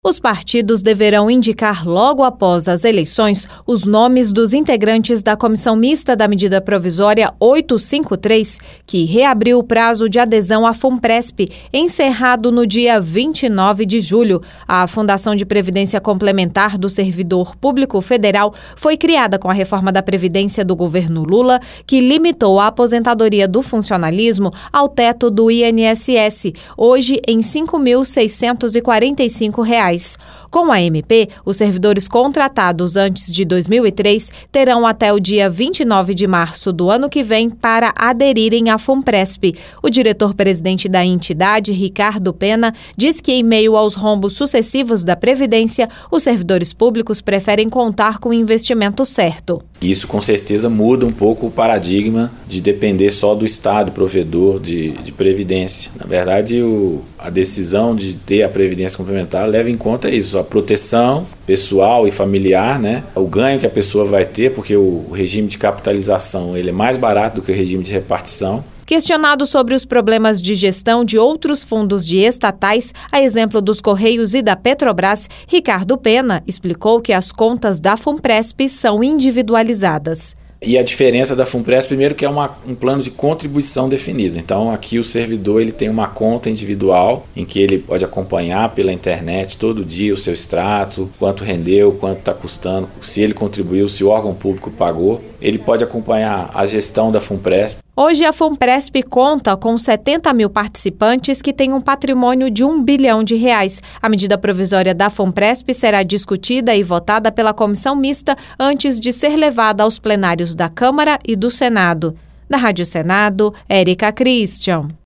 Os partidos deverão indicar logo após as eleições os nomes dos integrantes da Comissão Mista da Medida Provisória 853, que reabriu o prazo de adesão à FUNPRESP, encerrado no dia 29 de julho. A Fundação de Previdência Complementar do Servidor Público Federal foi criada com a reforma da Previdência do governo Lula, que limitou a aposentadoria do funcionalismo ao teto do INSS, hoje em R$ 5.645. Com a MP, os servidores contratados antes de 2003 terão até o dia 29 de março do ano que vem para aderirem à FUNPRESP. O diretor-presidente da entidade, Ricardo Pena, diz que, em meio aos rombos sucessivos da Previdência, os servidores públicos preferem contar com o investimento certo. Isso, com certeza, muda um pouco o paradigma de depender só do Estado provedor de previdência. Na verdade, a decisão de ter a previdência complementar leva em conta isso, a proteção pessoal e familiar, né? O ganho que a pessoa vai ter, porque o regime de capitalização ele é mais barato do que o regime de repartição. Questionado sobre os problemas de gestão de outros fundos de estatais, a exemplo dos Correios e da Petrobras, Ricardo Pena explicou que as contas da FUNPRESP são individualizadas. E a diferença da FUNPRESP, primeiro, que é um plano de contribuição definido. Então, aqui o servidor ele tem uma conta individual em que ele pode acompanhar pela internet todo dia o seu extrato, quanto rendeu, quanto está custando, se ele contribuiu, se o órgão público pagou. Ele pode acompanhar a gestão da FUNPRESP. Hoje, a FUNPRESP conta com 70 mil participantes que têm um patrimônio de R$1 bilhão. A medida provisória da FUNPRESP será discutida e votada pela Comissão Mista antes de ser levada aos plenários da Câmara e do Senado. Da Rádio Senado, Érica Christian.